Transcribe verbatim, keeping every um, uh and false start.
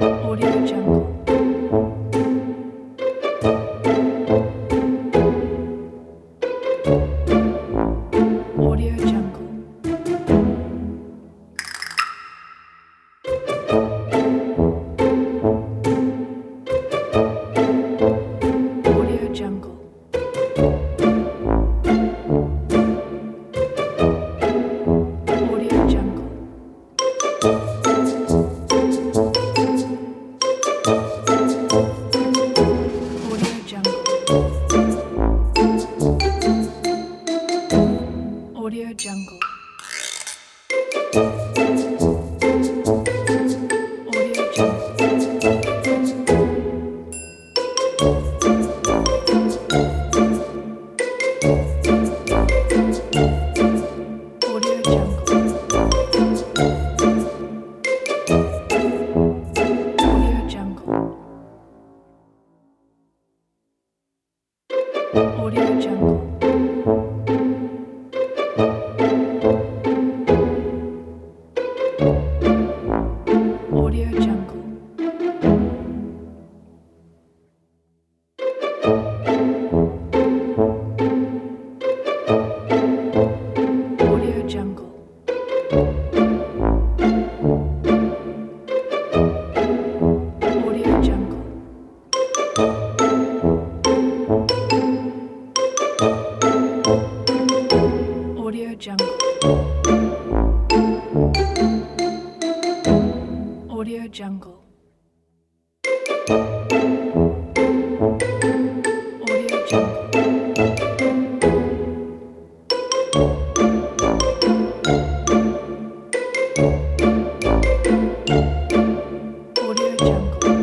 Audio Jungle. Audio Jungle. Audio Jungle. Audio Jungle. Audio Jungle. Audio Jungle. Audio Jungle. Audio Jungle. Audio Jungle. Audio Jungle. Audio Jungle. Audio Jungle. Audio Jungle. Audio Jungle.